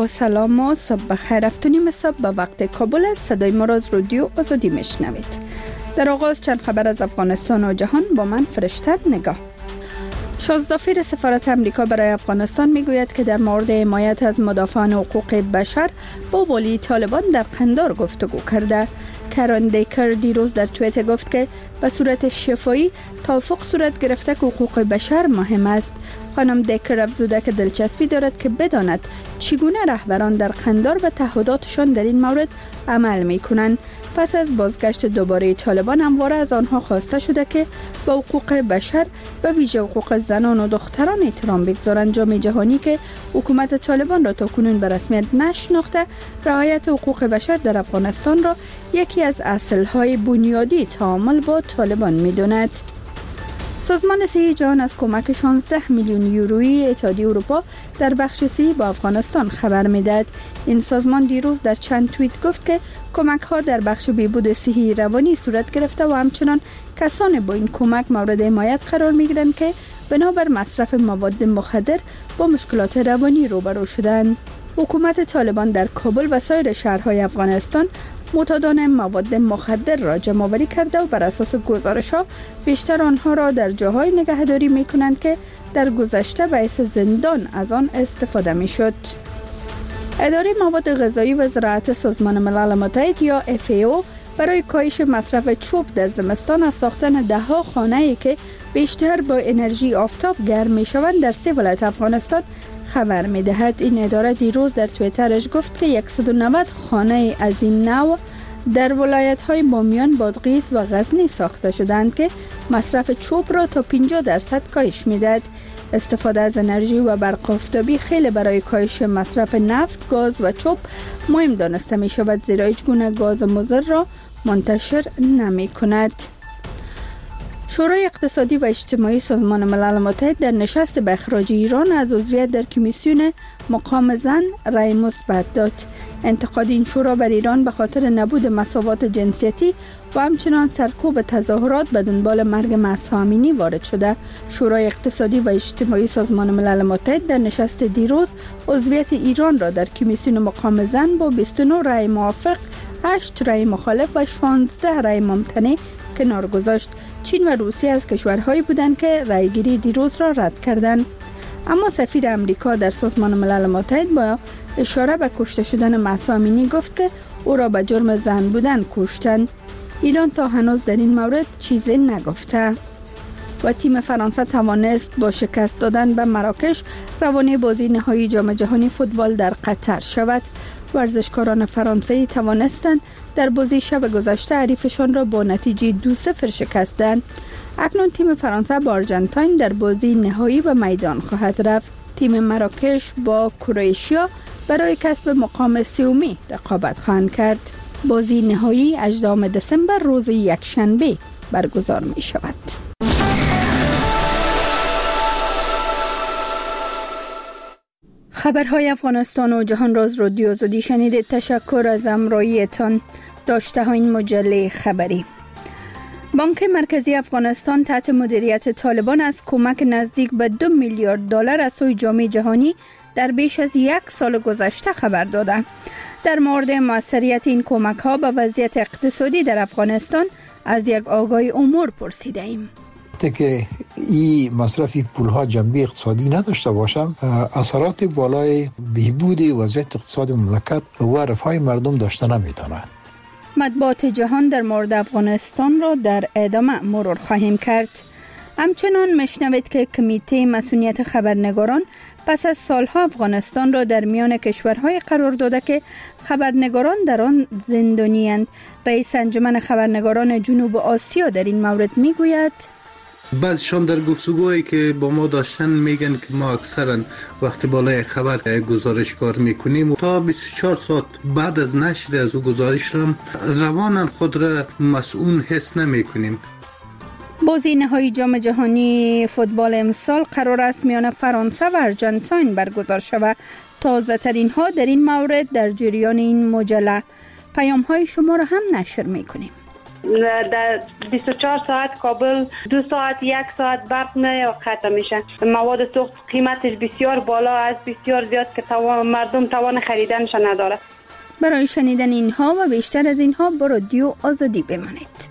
با سلام و صبح بخیر. 7:30 صبح به وقت کابل است. صدای ما را از رادیو آزادی میشنوید. در آغاز چند خبر از افغانستان و جهان با من فرشته نگاه. شازدافیر سفارت امریکا برای افغانستان میگوید که در مورد حمایت از مدافعان حقوق بشر با والی طالبان در قندار گفتگو کرده. کرن دیکر دیروز در توییتر گفت که به صورت شفاهی توافق صورت گرفته که حقوق بشر مهم است. خانم دیکر افزوده که دلچسپی دارد که بداند چگونه رهبران در قندار و تعهداتشان در این مورد عمل میکنند. پس از بازگشت دوباره طالبان همواره از آنها خواسته شده که به حقوق بشر به ویژه حقوق زنان و دختران احترام بگذارند. جامعه جهانی که حکومت طالبان را تاکنون به رسمیت نشناخته، رعایت حقوق بشر در افغانستان را یکی از اصل‌های بنیادی تعامل با طالبان می‌داند. سازمان صحی جهان از کمک 16 میلیون یورویی اتحادیه اروپا در بخش صحی با افغانستان خبر میدهد. این سازمان دیروز در چند توییت گفت که کمک ها در بخش بهبود صحی روانی صورت گرفته و همچنان کسان با این کمک مورد حمایت قرار می گیرند که بنابر مصرف مواد مخدر با مشکلات روانی روبرو شدند. حکومت طالبان در کابل و سایر شهرهای افغانستان معتادان مواد مخدر را جمع‌آوری کرده و بر اساس گزارش‌ها بیشتر آنها را در جاهای نگهداری می‌کنند که در گذشته باعث زندان از آن استفاده می‌شد. اداره مواد غذایی و زراعت سازمان ملل متحد یا FAO برای کاهش مصرف چوب در زمستان از ساختن ده‌ها خانه‌ای که بیشتر با انرژی آفتاب گرم می‌شوند در 3 ولایت افغانستان خبر می‌دهد. این اداره دیروز در توییترش گفت که 190 خانه از این نوع در ولایت‌های بامیان، بادغیس و غزنی ساخته شدند که مصرف چوب را تا 50% کاهش می‌دهد. استفاده از انرژی و برق آفتابی خیلی برای کاهش مصرف نفت، گاز و چوب مهم دانسته می‌شود، زیرا هیچ گونه گاز مضر را منتشر نمی‌کند. شورای اقتصادی و اجتماعی سازمان ملل متحد در نشست به اخراج ایران از عضویت در کمیسیون مقام زن رأی مثبت داد. انتقاد این شورا بر ایران به خاطر نبود مساوات جنسیتی و همچنان سرکوب تظاهرات به دنبال مرگ مهسا امینی وارد شده. شورای اقتصادی و اجتماعی سازمان ملل متحد در نشست دیروز عضویت ایران را در کمیسیون مقام زن با 29 رأی موافق، 8 رأی مخالف و 16 رأی ممتنع کنار گذاشت. چین و روسیه از کشورهایی بودند که رأیگیری دیروز را رد کردند. اما سفیر امریکا در سازمان ملل متحد با اشاره به کشته شدن مهسا امینی گفت که او را به جرم زن بودن کشتند. ایران تا هنوز در این مورد چیزی نگفته. و تیم فرانسه توانست با شکست دادن به مراکش روانه بازی نهایی جام جهانی فوتبال در قطر شود. ورزشکاران فرانسوی توانستند در بازی شب گذشته حریفشان را با نتیجه 2-0 شکستند. اکنون تیم فرانسه با آرژانتین در بازی نهایی به میدان خواهد رفت. تیم مراکش با کرواتیا برای کسب مقام سومی رقابت خواهند کرد. بازی نهایی 18 دسامبر روز یکشنبه برگزار می شود. خبرهای افغانستان و جهان را از رادیو آزادی شنیدید. تشکر از همراهیتان. داشته ها این مجله خبری. بانک مرکزی افغانستان تحت مدیریت طالبان از کمک نزدیک به 2 میلیارد دلار از سوی جامعه جهانی در بیش از 1 سال گذشته خبر داده. در مورد موثریت این کمک ها به وضعیت اقتصادی در افغانستان از یک آگاه امور پرسیده ایم. که این مصرف پولها جنبه اقتصادی نداشته باشم، اثرات بالای بهبود وضعیت اقتصاد مملکت و رفاه مردم داشته نمیتونه. مطبوعات جهان در مورد افغانستان را در ادامه مرور خواهیم کرد. همچنان مشنوید که کمیته مسئولیت خبرنگاران پس از سالها افغانستان را در میان کشورهای قرار داده که خبرنگاران در آن زندانی‌اند. رئیس انجمن خبرنگاران جنوب آسیا در این مورد میگوید: بعضیشان در گفتگوهایی که با ما داشتن میگن که ما اکثرا وقتی بالای خبر گزارش کار میکنیم تا 24 ساعت بعد از نشر از او گزارش را رواناً خود را مسئول حس نمیکنیم. بازی نهایی جام جهانی فوتبال امسال قرار است میان فرانسه و آرژانتین برگزار شود. تازه ترین ها در این مورد در جریان این مجله. پیام های شما را هم نشر میکنیم. در 24 ساعت کابل 2 ساعت 1 ساعت برق قطع میشه. مواد سوخت قیمتش بسیار بالا است، بسیار زیاد که مردم توان خریدنش نداره. برای شنیدن اینها و بیشتر از اینها با رادیو آزادی بمانید.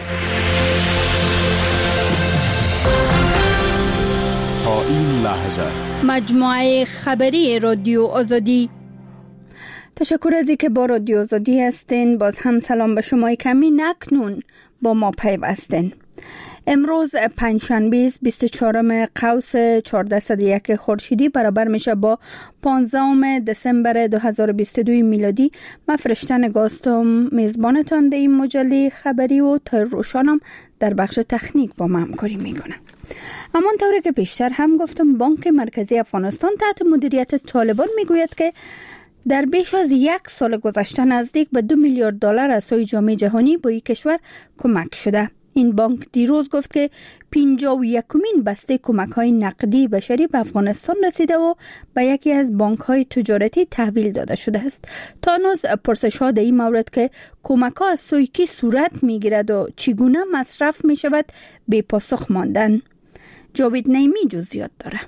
تا این لحظه مجموعه خبری رادیو آزادی. تشکر از اینکه با رادیو آزادی هستین. باز هم سلام به شما که اکنون با ما پیوستین. امروز پنجشنبه 24 قوس 1401 خورشیدی برابر میشه با 15 دسامبر 2022 میلادی. من فرشته نگاستم میزبانتان در این مجله خبری و تا روشانم در بخش تکنیک با من همکاری میکنم. همانطوری که پیشتر هم گفتم، بانک مرکزی افغانستان تحت مدیریت طالبان میگوید که در بیش از 1 سال گذشته نزدیک به 2 میلیارد دلار از سوی جامعه جهانی به این کشور کمک شده. این بانک دیروز گفت که 51مین بسته کمک‌های نقدی بشری به افغانستان رسیده و به یکی از بانک‌های تجارتی تحویل داده شده است. تا هنوز پرسش‌ها در این مورد که کمک‌ها از سوی کی صورت می‌گیرد و چگونه مصرف می‌شود بی پاسخ ماندن. جاوید نعیمی جزئیات داره.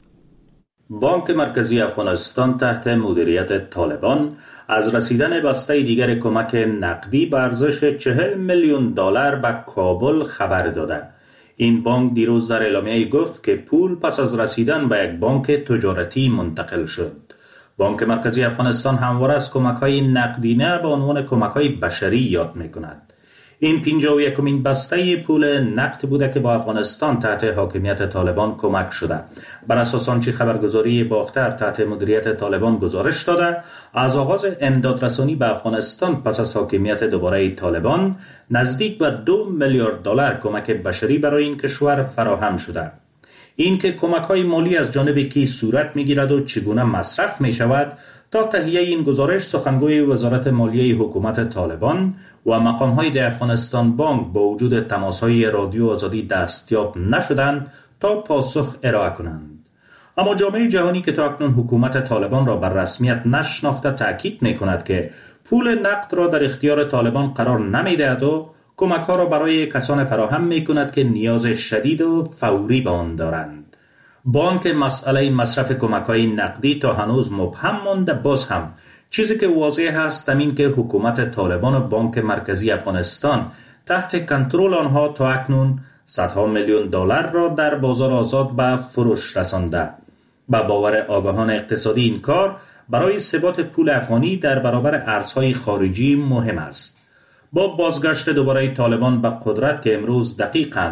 بانک مرکزی افغانستان تحت مدیریت طالبان از رسیدن بسته دیگر کمک نقدی به ارزش 40 میلیون دلار به کابل خبر داده. این بانک دیروز در اعلامیه گفت که پول پس از رسیدن به یک بانک تجارتی منتقل شد. بانک مرکزی افغانستان همواره از کمک‌های نقدینه به عنوان کمک‌های بشری یاد می‌کند. این 51مین بسته پول نقد بوده که با افغانستان تحت حاکمیت طالبان کمک شده. بر اساس آنچه خبرگزاری باختر تحت مدیریت طالبان گزارش داده، از آغاز امدادرسانی به افغانستان پس از حاکمیت دوباره طالبان نزدیک به 2 میلیارد دلار کمک بشری برای این کشور فراهم شده. این که کمک‌های مالی از جانب کی صورت می‌گیرد و چگونه مصرف می‌شود، تا تهیه این گزارش سخنگوی وزارت مالیه حکومت طالبان و مقام‌های افغانستان بانک با وجود تماس‌های رادیو آزادی دستیاب نشدند تا پاسخ ارائه کنند. اما جامعه جهانی که تا اکنون حکومت طالبان را بر رسمیت نشناخته تأکید می‌کند که پول نقد را در اختیار طالبان قرار نمی‌دهد و کمک‌ها را برای کسان فراهم می‌کند که نیاز شدید و فوری به آن دارند. بانک مسئله مصرف کمک‌های نقدی تا هنوز مبهم مانده. باز هم چیزی که واضح است این که حکومت طالبان و بانک مرکزی افغانستان تحت کنترل آنها تا اکنون صدها میلیون دلار را در بازار آزاد به فروش رسانده. با باور آگاهان اقتصادی این کار برای ثبات پول افغانی در برابر ارزهای خارجی مهم است. با بازگشت دوباره طالبان به قدرت که امروز دقیقاً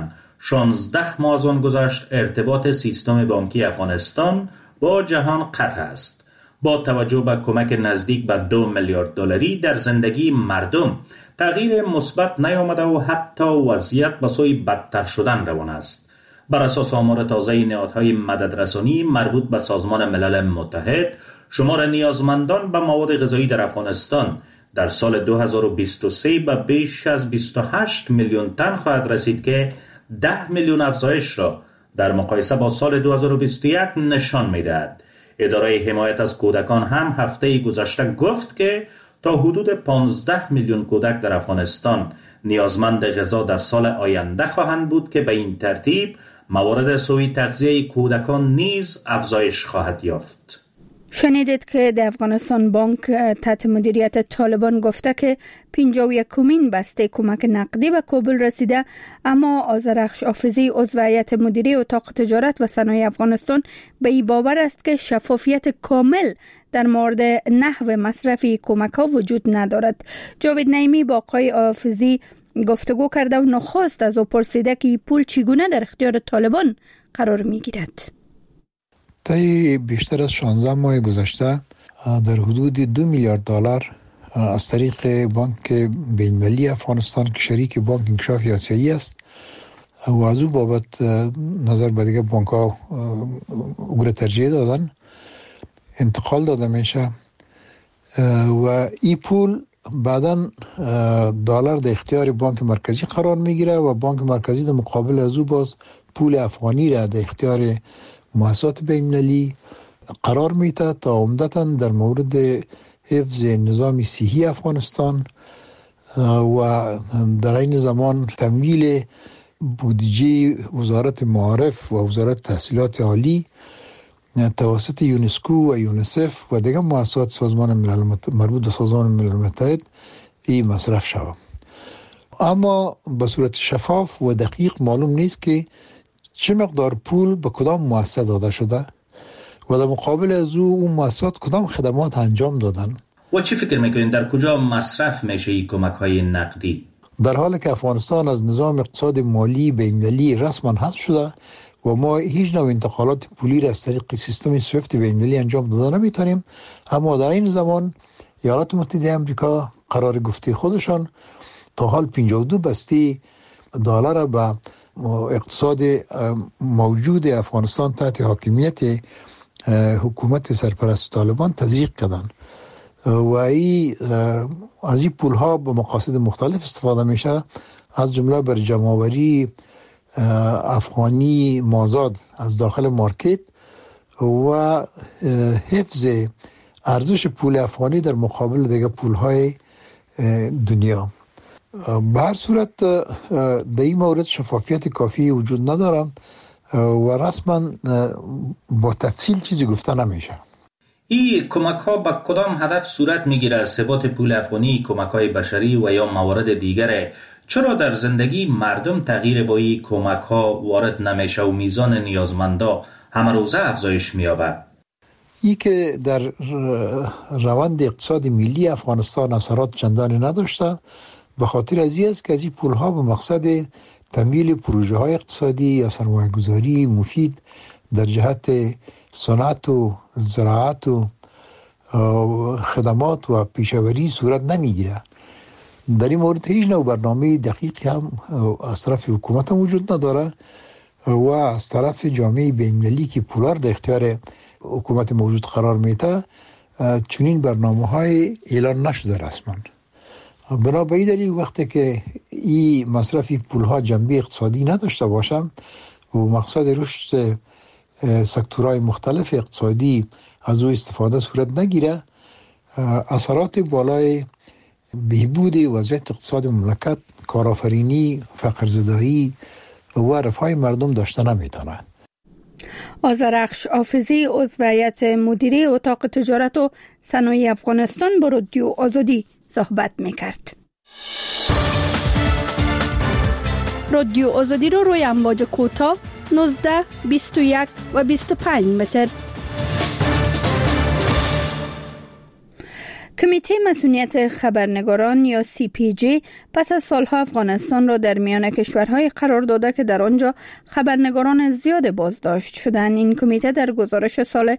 16 ماه از آن گذشت، ارتباط سیستم بانکی افغانستان با جهان قطع است. با توجه به کمک نزدیک به 2 میلیارد دلاری در زندگی مردم تغییر مثبت نیامده و حتی وضعیت به سوی بدتر شدن روان است. بر اساس آمار تازه نهادهای مددرسانی مربوط به سازمان ملل متحد، شمار نیازمندان به مواد غذایی در افغانستان در سال 2023 به بیش از 28 میلیون تن خواهد رسید که 10 میلیون افزایش را در مقایسه با سال 2021 نشان می‌دهد. اداره حمایت از کودکان هم هفته گذشته گفت که تا حدود 15 میلیون کودک در افغانستان نیازمند غذا در سال آینده خواهند بود که به این ترتیب موارد سوء تغذیه کودکان نیز افزایش خواهد یافت. شنیدید که در افغانستان بانک تحت مدیریت طالبان گفته که 51مین بسته کمک نقدی به کابل رسیده، اما آذرخش حافظی عضو هیئت مدیره اتاق تجارت و صنایع افغانستان به این باور است که شفافیت کامل در مورد نحو مصرف کمک ها وجود ندارد. جاوید نعیمی با آقای حافظی گفتگو کرده و نخست از او پرسیده که پول چگونه در اختیار طالبان قرار می گیرد. طی بیشتر از 16 ماه گذشته در حدود 2 میلیارد دلار از طریق بانک بین‌المللی افغانستان که شریک بانک انکشاف آسیایی است و از او بابت نظر به دیگه بانک ها او را ترجیح دادن انتقال داده میشه و این پول بعداً دلار در اختیار بانک مرکزی قرار میگیره و بانک مرکزی در مقابل از او باز پول افغانی را در اختیار مؤسسات بین‌المللی قرار میده تا عمدتاً در مورد حفظ نظام صحی افغانستان و در این زمان تمویل بودجه وزارت معارف و وزارت تحصیلات عالی توسط یونسکو و یونیسف و دیگر مؤسسات سازمان ملل مربوط به سازمان ملل متحد این مصرف شود. اما به صورت شفاف و دقیق معلوم نیست که چه مقدار پول به کدام مؤسسه داده شده و در مقابل از اون مؤسسات کدام خدمات انجام دادن. و چی فکر میکنین در کجا مصرف میشه این کمک های نقدی؟ در حالی که افغانستان از نظام اقتصاد مالی بین‌المللی رسما حذف شده و ما هیچ نوع انتقالات پولی را از طریق سیستم سویفت بین‌المللی انجام داده نمیتونیم، اما در این زمان ایالات متحده آمریکا قرار گفته خودشان تا حال 52 بسته دلار به اقتصاد موجود افغانستان تحت حاکمیت حکومت سرپرست طالبان تزریق کردند و از این پول ها به مقاصد مختلف استفاده میشه، از جمله بر جمع‌آوری افغانی مازاد از داخل مارکت و حفظ ارزش پول افغانی در مقابل دیگر پول های دنیا. به هر صورت در این مورد شفافیت کافی وجود نداره و رسما با تفصیل چیزی گفته نمیشه. این کمک ها به کدام هدف صورت میگیره؟ ثبات پول افغانی، کمک های بشری و یا موارد دیگره؟ چرا در زندگی مردم تغییر با این کمک ها وارد نمیشه و میزان نیازمندا همه روزه افزایش مییابه؟ این که در روند اقتصاد ملی افغانستان اثرات چندانی نداشته به خاطر از این است که از این پول ها به مقصد تمویل پروژه های اقتصادی یا سرمایه گذاری مفید در جهت صنعت و زراعت و خدمات و پیشاوری صورت نمیگیره. در این مورد هیچ نوع برنامه دقیقی هم از طرف حکومت هم وجود نداره و از طرف جامعه بین‌المللی که پولار در اختیار حکومت موجود قرار میده چنین برنامه های اعلان نشده رسما. بنا به این دلیل وقتی که این مصرف پول ها جنبه اقتصادی نداشته باشه و مقصد رشد سکتورهای مختلف اقتصادی از او استفاده صورت نگیره، اثرات بالای بهبود وضعیت اقتصاد مملکت، کارآفرینی، فقرزدایی و رفاه مردم داشته نمیتونه. آذرخش حافظی عضو هیئت مدیره اتاق تجارت و صنایع افغانستان با رادیو آزادی صحبت میکرد. رادیو آزادی رو روی امواج کوتاه 19, 21 و 25 متر. کمیته مسئولیت خبرنگاران یا CPJ پس از سالها افغانستان را در میان کشورهای قرار داده که در آنجا خبرنگاران زیاد بازداشت شدند. این کمیته در گزارش سال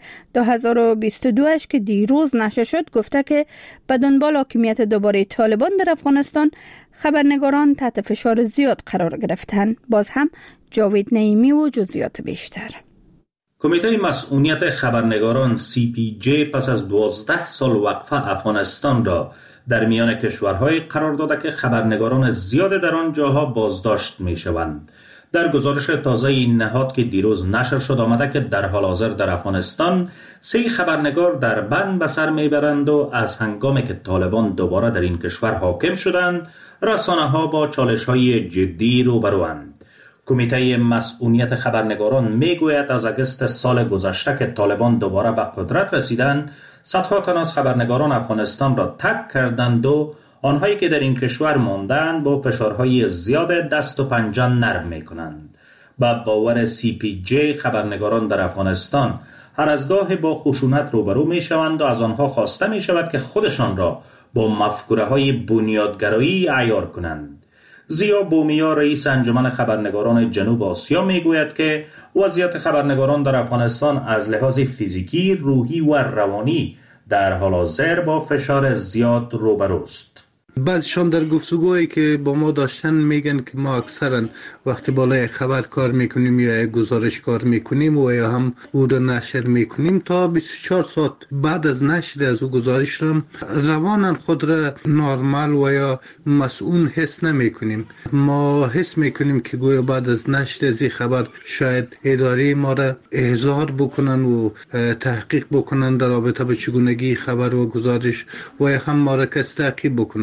2022 که دیروز نشر شد گفته که به دنبال حاکمیت دوباره طالبان در افغانستان خبرنگاران تحت فشار زیاد قرار گرفتند. باز هم جاوید نعیمی و جزئیات بیشتر. کمیته مسئولیت خبرنگاران CPJ پس از 12 سال وقفه افغانستان را در میان کشورهای قرار داده که خبرنگاران زیاد در آن جاها بازداشت می شوند. در گزارش تازه این نهاد که دیروز نشر شد آمده که در حال حاضر در افغانستان 3 خبرنگار در بند به سر می برند و از هنگامی که طالبان دوباره در این کشور حاکم شدند رسانه ها با چالش های جدی روبروند. کمیته مسئولیت خبرنگاران میگوید از اگست سال گذشته که طالبان دوباره به قدرت رسیدند صدها تن از خبرنگاران افغانستان را ترک کردند و آنهایی که در این کشور ماندند با فشارهای زیاد دست و پنجه نرم میکنند. با باور CPJ خبرنگاران در افغانستان هر از گاه با خشونت روبرو میشوند و از آنها خواسته میشود که خودشان را با مفکوره های بنیادگرایی عیار کنند. زیا بومیا رئیس انجمن خبرنگاران جنوب آسیا میگوید که وضعیت خبرنگاران در افغانستان از لحاظ فیزیکی، روحی و روانی در حال حاضر با فشار زیاد روبروست. بعضشان در گفتگوهایی که با ما داشتن میگن که ما اکثرا وقتی بالای خبر کار میکنیم یا گزارش کار میکنیم و یا هم او را نشر میکنیم تا 24 ساعت بعد از نشر از او گزارش را رواناً خود را نرمال و یا مسئول حس نمیکنیم. ما حس میکنیم که گویا بعد از نشر از این خبر شاید اداره ما را احضار بکنن و تحقیق بکنن در رابطه با چگونگی خبر و گزارش و یا هم ما را کس تعقیب بکنن.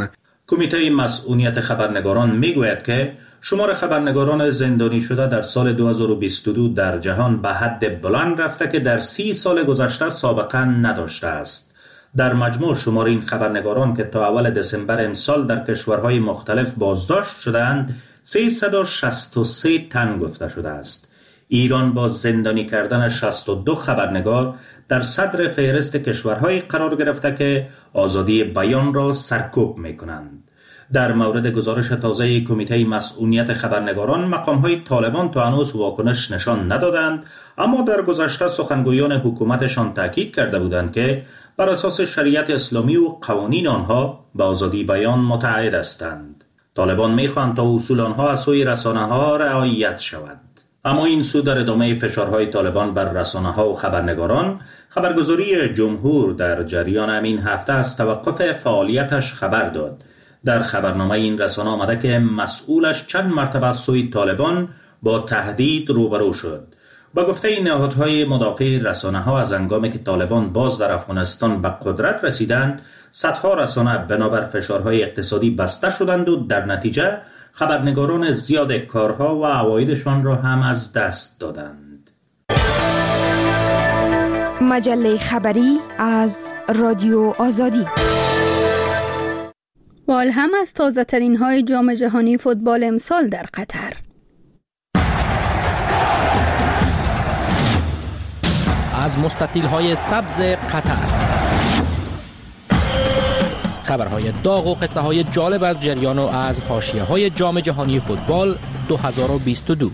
کمیته مسئولیت خبرنگاران میگوید که شمار خبرنگاران زندانی شده در سال 2022 در جهان به حد بلند رفته که در 30 سال گذشته سابقه نداشته است. در مجموع شمار این خبرنگاران که تا اول دسامبر امسال در کشورهای مختلف بازداشت شدند 363 تن گفته شده است. ایران با زندانی کردن 62 خبرنگار در صدر فهرست کشورهای قرار گرفته که آزادی بیان را سرکوب می‌کنند. در مورد گزارش تازه کمیته مسئولیت خبرنگاران مقام‌های طالبان تا هنوز واکنش نشان ندادند، اما در گذشته سخنگویان حکومتشان تاکید کرده بودند که بر اساس شریعت اسلامی و قوانین آنها به آزادی بیان متعهد هستند. طالبان می‌خواهند تا اصول آنها از سوی رسانه‌ها رعایت شود. اما این سو در ادامه فشارهای طالبان بر رسانه‌ها و خبرنگاران، خبرگزاری جمهور در جریان همین هفته از توقف فعالیتش خبر داد. در خبرنامه این رسانه آمده که مسئولش چند مرتبه از سوی طالبان با تهدید روبرو شد. با گفته این نهادهای مدافع رسانه‌ها از هنگامی که طالبان باز در افغانستان به قدرت رسیدند، صدها رسانه بنابر فشارهای اقتصادی بسته شدند و در نتیجه خبرنگاران زیاد کارها و عوایدشان را هم از دست دادند. مجله خبری از رادیو آزادی. و الهام از تازه ترین های جام جهانی فوتبال امسال در قطر. از مستطیل های سبز قطر، خبرهای داغ و قصه های جالب از جریان و از حاشیه های جام جهانی فوتبال 2022.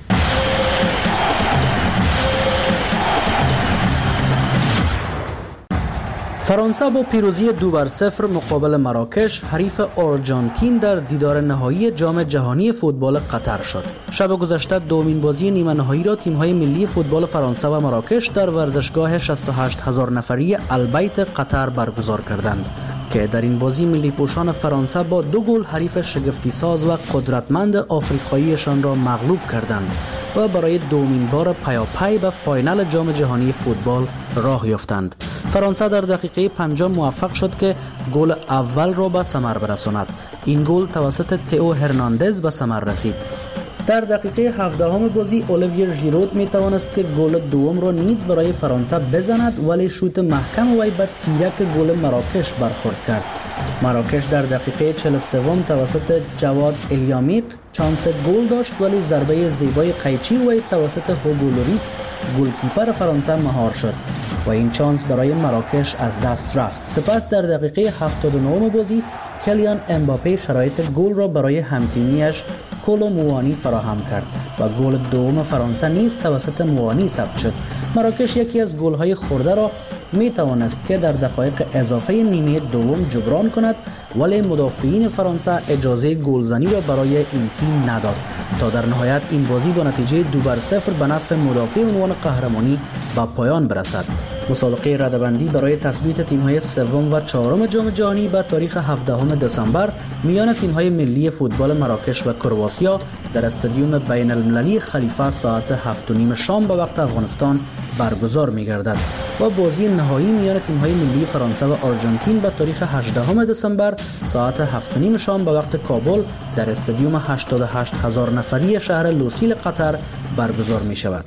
فرانسه با پیروزی 2-0 مقابل مراکش حریف آرژانتین در دیدار نهایی جام جهانی فوتبال قطر شد. شب گذشته دومین بازی نیمه نهایی را تیم‌های ملی فوتبال فرانسه و مراکش در ورزشگاه 68,000 نفری البیت قطر برگزار کردند که در این بازی ملی پوشان فرانسه با 2 گل حریف شگفتی ساز و قدرتمند آفریقاییشان را مغلوب کردند و برای دومین بار پیاپی به فاینال جام جهانی فوتبال راه یافتند. فرانسه در دقیقه 50 موفق شد که گل اول را به ثمر برساند. این گل توسط تئو هرناندز به ثمر رسید. در دقیقه 17 بازی اولیویر ژیرود می توانست که گل دوم را نیز برای فرانسه بزند، ولی شوت محکم وی به تیرک گل مراکش برخورد کرد. مراکش در دقیقه 43 توسط جواد الیامیق چانس گل داشت، ولی ضربه زیبای قیچی وی توسط هوگو لوریس گلکیپر فرانسه مهار شد و این چانس برای مراکش از دست رفت. سپس در دقیقه 79 بازی کلیان امباپه شرایط گل را برای همتیمیش کولو موانی فراهم کرد و گل دوم فرانسه نیز توسط موانی ثبت شد. مراکش یکی از گل‌های خورده را می توانست که در دقایق اضافه نیمه دوم جبران کند، ولی مدافعین فرانسه اجازه گلزنی را برای این تیم نداد تا در نهایت این بازی با نتیجه 2-0 به نفع مدافع عنوان قهرمانی به پایان برسد. مسابقه رده‌بندی برای تثبیت تیم‌های سوم و چهارم جام جهانی به تاریخ 17 دسامبر میان تیم‌های ملی فوتبال مراکش و کرواسیا در استادیوم بین‌المللی خلیفه ساعت 7:30 شام به وقت افغانستان برگزار می‌گردد و بازی نهایی میان تیم‌های ملی فرانسه و آرژانتین به تاریخ 18 دسامبر ساعت 7:30 شام به وقت کابل در استادیوم 88,000 نفری شهر لوسیل قطر برگزار می‌شود.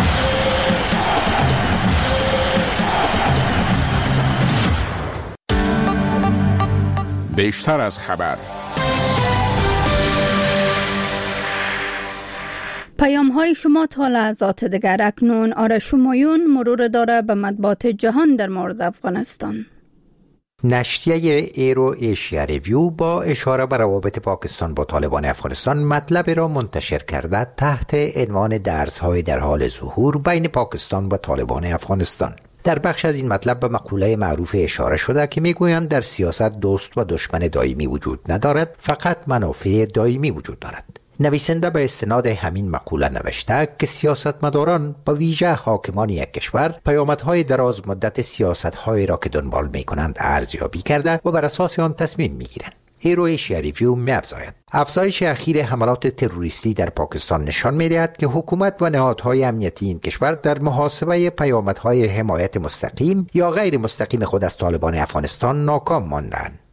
بیشتر از خبر. پیام های شما تا لحظات دیگر. اکنون آرش همایون مرور داره به مطبوعات جهان در مورد افغانستان. نشریه ایرو ایشیا ریویو با اشاره به روابط پاکستان با طالبان افغانستان مطلب را منتشر کرده تحت عنوان درس‌های در حال ظهور بین پاکستان و طالبان افغانستان. در بخش از این مطلب به مقوله معروف اشاره شده که میگویند در سیاست دوست و دشمن دائمی وجود ندارد، فقط منافع دائمی وجود دارد. نویسنده به استناد همین مقوله نوشته که سیاستمداران با ویژه حاکمان یک کشور پیامدهای دراز مدت سیاست‌هایی را که دنبال می‌کنند ارزیابی کرده و بر اساس آن تصمیم می‌گیرند. ایرو ایشیا ریویو می‌افزاید افزایش اخیر حملات تروریستی در پاکستان نشان می‌دهد که حکومت و نهادهای امنیتی این کشور در محاسبه پیامدهای حمایت مستقیم یا غیر مستقیم خود از طالبان افغانستان ناکام ماندند.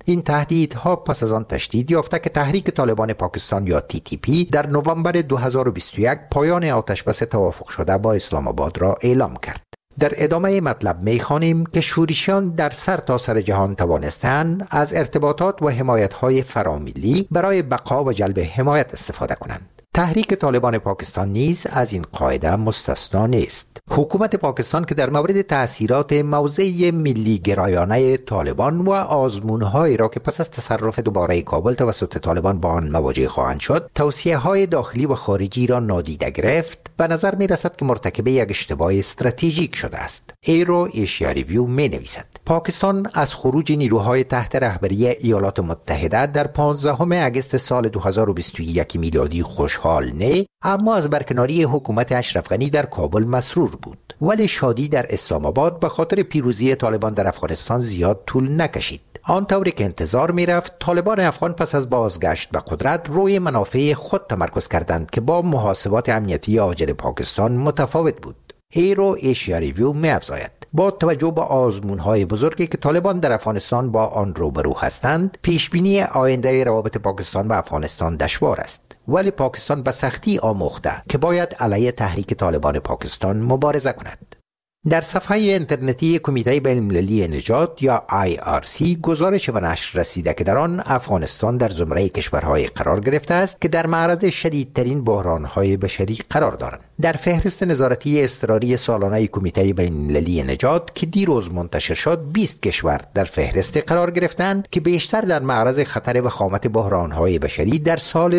این تهدیدها پس از آن تشدید یافته که تحریک طالبان پاکستان یا TTP در نوامبر 2021 پایان آتشبس توافق شده با اسلام آباد را اعلام کرد. در ادامه مطلب می‌خوانیم که شورشیان در سرتاسر جهان توانستند از ارتباطات و حمایت‌های فراملی برای بقا و جلب حمایت استفاده کنند. تحریک طالبان پاکستان نیز از این قاعده مستثنا نیست. حکومت پاکستان که در مورد تأثیرات موضع ملی گرایانه طالبان و آزمون‌هایی را که پس از تصرف دوباره کابل توسط طالبان با آن مواجه خواهند شد، توصیه‌های داخلی و خارجی را نادیده گرفت، به نظر می‌رسد که مرتکب یک اشتباه استراتژیک شده است. ایرو ایشیا ریویو می‌نویسد پاکستان از خروج نیروهای تحت رهبری ایالات متحده در 15 اگست سال 2021 میلادی خوشحال نه، اما از برکناری حکومت اشرف غنی در کابل مسرور بود. ولی شادی در اسلام آباد به خاطر پیروزی طالبان در افغانستان زیاد طول نکشید. آنطوری که انتظار می‌رفت، طالبان افغان پس از بازگشت به قدرت روی منافع خود تمرکز کردند که با محاسبات امنیتی عاجل پاکستان متفاوت بود. ایرو ایشیا ریویو می‌افزاید با توجه به آزمون‌های بزرگی که طالبان در افغانستان با آن روبرو هستند، پیشبینی آینده روابط پاکستان و افغانستان دشوار است. ولی پاکستان به سختی آموخته که باید علیه تحریک طالبان پاکستان مبارزه کند. در صفحه اینترنتی کمیته بین‌المللی نجات یا IRC گزارش و نشر رسیده که در آن افغانستان در زمره کشورهای قرار گرفته است که در معرض شدیدترین بحرانهای بشری قرار دارند. در فهرست نظارتی اضطراری سالانه کمیته بین‌المللی نجات که دیروز منتشر شد، 20 کشور در فهرست قرار گرفتند که بیشتر در معرض خطر وخامت بحرانهای بشری در سال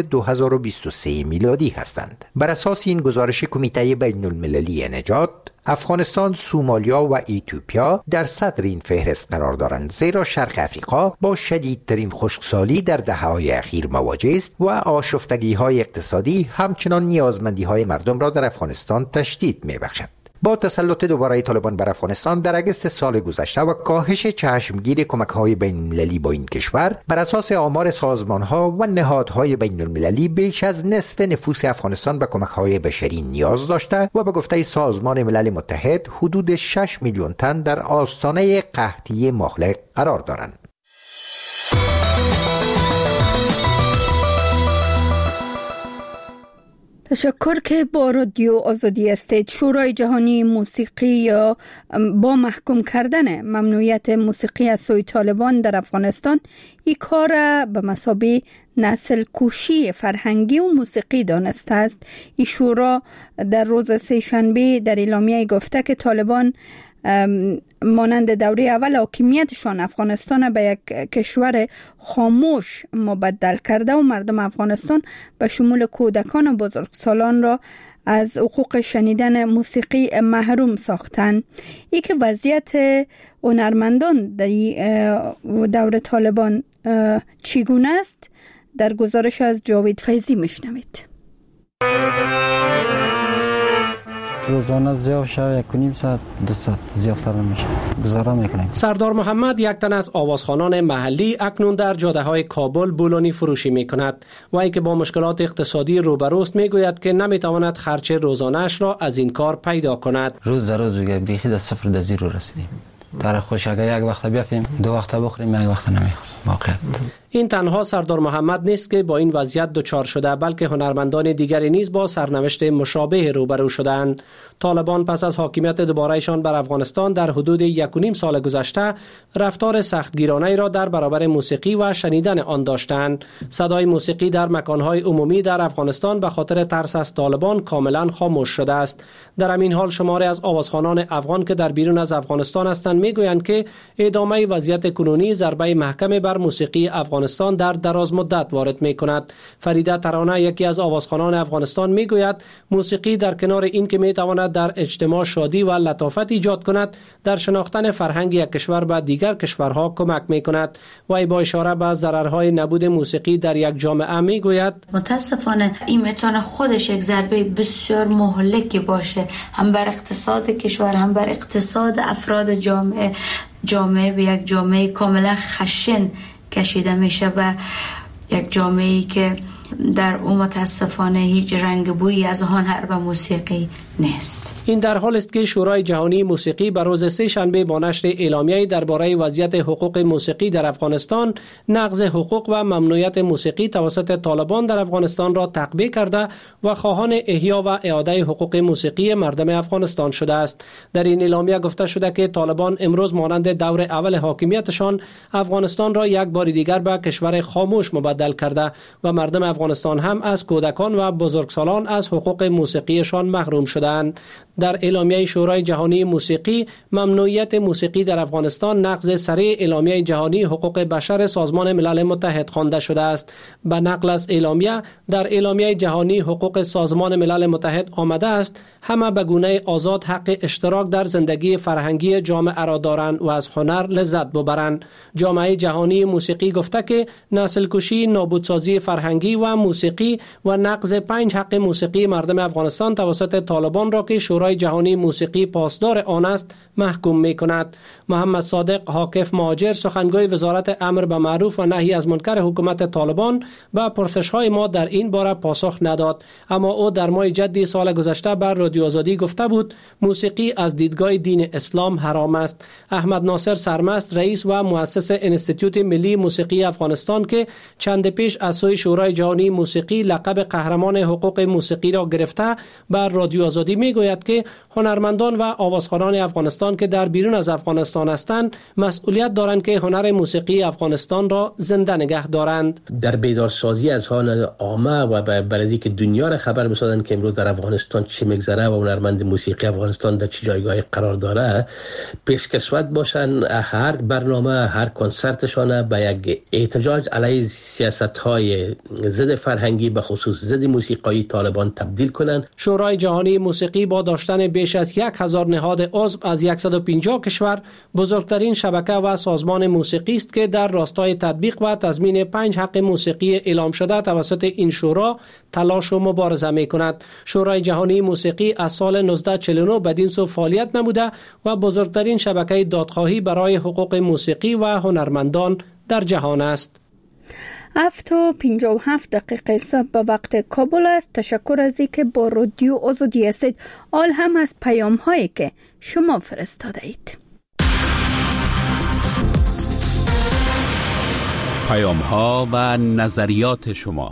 2023 میلادی هستند. بر اساس این گزارش کمیته بین‌المللی نجات، افغانستان، سومالیا و ایتیوپیا در صدر این فهرست قرار دارند، زیرا شرق افریقا با شدیدترین خشکسالی در دهه‌های اخیر مواجه است و آشفتگی‌های اقتصادی همچنان نیازمندی‌های مردم را در افغانستان تشدید می‌بخشد. با تسلط دوباره طالبان بر افغانستان در اگست سال گذشته و کاهش چشمگیر کمک‌های بین‌المللی با این کشور، بر اساس آمار سازمان‌ها و نهادهای بین‌المللی بیش از نصف نفوس افغانستان به کمک‌های بشری نیاز داشته و به گفته سازمان ملل متحد حدود 6 میلیون تن در آستانه قحطی مهلک قرار دارند. تشکر که با رادیو آزادی هستید. شورای جهانی موسیقی یا با محکوم کردن ممنوعیت موسیقی از سوی طالبان در افغانستان این کار به مثابه نسل کشی فرهنگی و موسیقی دانسته است. این شورا در روز سه‌شنبه در اعلامیه گفته که طالبان مانند دوره اول حاکمیتشان افغانستان به یک کشور خاموش مبدل کرده و مردم افغانستان به شمول کودکان و بزرگسالان را از حقوق شنیدن موسیقی محروم ساختند. ای که وضعیت هنرمندان در دوره طالبان چگونه است؟ در گزارش از جاوید فیضی میشنوید. روزانه ضیاف شو 1.5 ساعت 2 ساعت ضیافتر نمیشه گزاره میکنیم. سردار محمد یک تن از آوازخوانان محلی اکنون در جاده‌های کابل بولونی فروشی میکند و ای که با مشکلات اقتصادی روبروست میگوید که نمیتواند خرچ روزانه‌اش را از این کار پیدا کند. روز در روز دیگه بیخی از صفر در زیرو رسیدیم. در خوش اگه یک وقت بیافیم 2 وقت بخوریم یک وقت نمیخوریم. واقعا این تنها سردار محمد نیست که با این وضعیت دچار شده، بلکه هنرمندان دیگری نیز با سرنوشت مشابه روبرو شدند. طالبان پس از حاکمیت دوباره‌شان بر افغانستان در حدود 1.5 سال گذشته رفتار سختگیرانه‌ای را در برابر موسیقی و شنیدن آن داشتند. صدای موسیقی در مکان‌های عمومی در افغانستان به خاطر ترس از طالبان کاملا خاموش شده است. در همین حال شماری از آوازخوانان افغان که در بیرون از افغانستان هستند میگویند که ادامه وضعیت کنونی ضربه محکم بر موسیقی افغانستان در دراز مدت وارد می‌کند. فریده ترانه یکی از آوازخوانان افغانستان میگوید موسیقی در کنار این که میتواند در اجتماع شادی و لطافت ایجاد کند، در شناختن فرهنگ یک کشور به دیگر کشورها کمک می‌کند. و با اشاره به ضررهای نبود موسیقی در یک جامعه میگوید متاسفانه این میتونه خودش یک ضربه بسیار مهلکی باشه، هم بر اقتصاد کشور هم بر اقتصاد افراد جامعه به یک جامعه کاملا خشن کشیده میشه و یک جامعه‌ای که در او متاسفانه هیچ رنگ بویی از هنر و موسیقی نیست. این در حال است که شورای جهانی موسیقی بر روز سه شنبه با نشر اعلامیه‌ای درباره وضعیت حقوق موسیقی در افغانستان، نقض حقوق و ممنوعیت موسیقی توسط طالبان در افغانستان را تقبیح کرده و خواهان احیا و اعاده حقوق موسیقی مردم افغانستان شده است. در این اعلامیه گفته شده که طالبان امروز مانند دور اول حاکمیتشان افغانستان را یک بار دیگر به کشور خاموش مبدل کرده و مردم افغانستان هم از کودکان و بزرگسالان از حقوق موسیقیشان محروم شدند. در اعلامیه شورای جهانی موسیقی، ممنوعیت موسیقی در افغانستان نقض صریح اعلامیه جهانی حقوق بشر سازمان ملل متحد خوانده شده است. به نقل از اعلامیه، در اعلامیه جهانی حقوق سازمان ملل متحد آمده است همه به گونه آزاد حق اشتراک در زندگی فرهنگی جامعه را دارند و از هنر لذت ببرند. جامعه جهانی موسیقی گفته که نسل کشی، نابودسازی فرهنگی و موسیقی و نقض 5 حق موسیقی مردم افغانستان توسط طالبان را که شورای جهانی موسیقی پاسدار آن است محکوم می کند. محمد صادق حاکف مهاجر، سخنگوی وزارت امر به معروف و نهی از منکر حکومت طالبان، به پرسش‌های ما در این باره پاسخ نداد، اما او در ماه جدی سال گذشته بر رادیو آزادی گفته بود موسیقی از دیدگاه دین اسلام حرام است. احمد ناصر سرمست، رئیس و مؤسس انستیتوت ملی موسیقی افغانستان که چند پیش از سوی شورای جهانی موسیقی لقب قهرمان حقوق موسیقی را گرفته، بر رادیو آزادی میگوید که هنرمندان و آوازخوانان افغانستان که در بیرون از افغانستان هستند مسئولیت دارند که هنر موسیقی افغانستان را زنده نگه دارند. در بیدارسازی از حال عامه و برای که دنیا را خبر بسازند که امروز در افغانستان چی میگذره و هنرمند موسیقی افغانستان در چه جایگاهی قرار داره، پیشکسوت باشن هر برنامه، هر کنسرتشان به یک احتجاج علیه سیاست‌های ضد فرهنگی به خصوص ضد موسیقی طالبان تبدیل کنند. شورای جهانی موسیقی با داشتن بیش از 1000 نهاد عضو از 150 کشور بزرگترین شبکه و سازمان موسیقی است که در راستای تطبیق و تضمین 5 حق موسیقی اعلام شده توسط این شورا تلاش و مبارزه می‌کند. شورای جهانی موسیقی از سال 1949 بدین سو فعالیت نموده و بزرگترین شبکه دادخواهی برای حقوق موسیقی و هنرمندان در جهان است. 7:57 صبح به وقت کابل است. تشکر از اینکه با رادیو آزادی هستید. آل هم از پیام هایی که شما فرستاده اید. پیام ها و نظریات شما.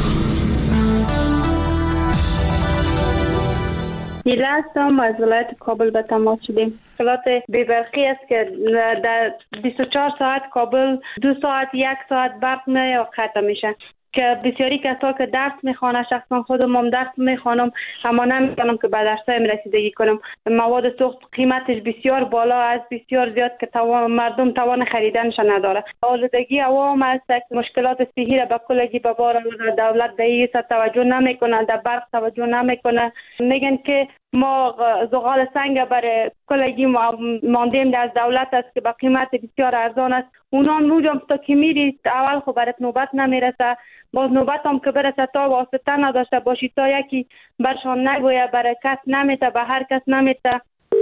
دیله هستم، از ولایت کابل به تماس شدیم. مشکلات بی‌برقی است که در 24 ساعت کابل 2 ساعت 1 ساعت برق یا قطع میشه که بسیاری کسا که درس میخوانه، شخصا خودم هم درس میخوانم اما نمیتونم که به درسایم رسیدگی کنم. مواد سوخت قیمتش بسیار بالا است، بسیار زیاد که مردم توان خریدنش نداره. آلودگی عوام است، مشکلات صحی را به کلگی به بار دولت به این توجه نمیکنه، در برق توجه نمیکنه. میگن که ما زغال سنگ برای کلگی ماندیم از دولت است که با قیمت بسیار ارزان است. اونا نوجم تا که میری اول خب برات نوبت نمیرسه، باز نوبت هم که برسه تا واسطه نداشته باشی، تا یکی برشان نگویه، برای کس نمیته، به هر کس نمیته.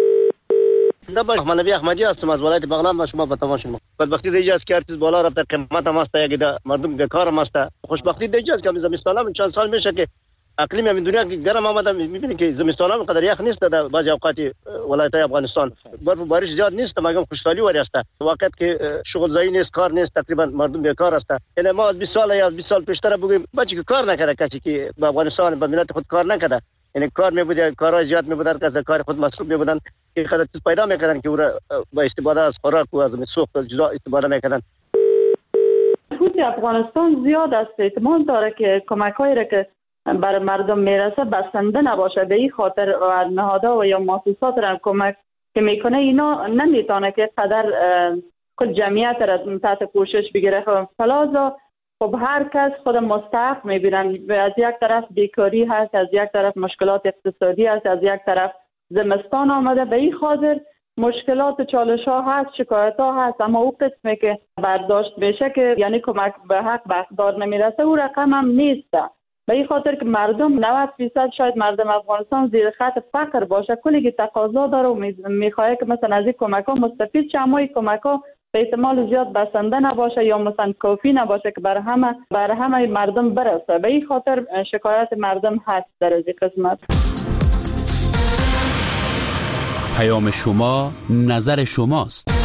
من نبی احمدی هستم از ولایت بغلان و شما به تماس شما. بدبختی دیگه است که ارتش بالا رفته، قیمت هم است، یک مردم بیکار هم است. خوشبختی دیگه است که زمستان هم چند سال میشه که اقلیم همین دنیا گرم آمده، میبینید که زمستان هم قدر یخ نیست در بعضی اوقات ولایت افغانستان. برف و بارش زیاد نیست، مگم خوشحالی وری است. وقت که شغل زایی نیست، کار نیست، تقریبا مردم بیکار است. یعنی ما از 20 سال یا 20 سال پیشتر بگیم بچه که کار نکرده، کسی که به افغانستان به ملت خود کار نکرده، یعنی کار میبوده، کارهای زیاد میبودن که از کار خود مصروف میبودن که خود چیز پیدا میکردن که او را با استفاده از خوراک و از سوخت جدا استفاده میکردن. خود افغانستان زیاد است، احتمال داره که کمک‌هایی را که بر مردم میرسه بسنده نباشه. به این خاطر نهادها و یا مؤسسات را کمک که میکنه اینا نمیتونه که قدر کل جمعیت را تحت پوشش بگیره. فلازا خب هر کس خود مستحق میبینن. از یک طرف بیکاری هست، از یک طرف مشکلات اقتصادی هست، از یک طرف زمستان آمده. به این خاطر مشکلات چالش ها هست، شکایت ها هست، اما او قسمی که برداشت بشه که یعنی کمک به حق به اقدار نمیرسه، او رقم هم نیست. به این خاطر که مردم 90% شاید مردم افغانستان زیر خط فقر باشه، کلی که تقاضا داره و میخواه که مثلا از این کمک ها مستفید شه، اما این کمک ها به احتمال زیاد بسنده نباشه یا مثلا کافی نباشه که بر همه مردم برسه. به این خاطر شکایت مردم هست در از قسمت. پیام شما نظر شماست.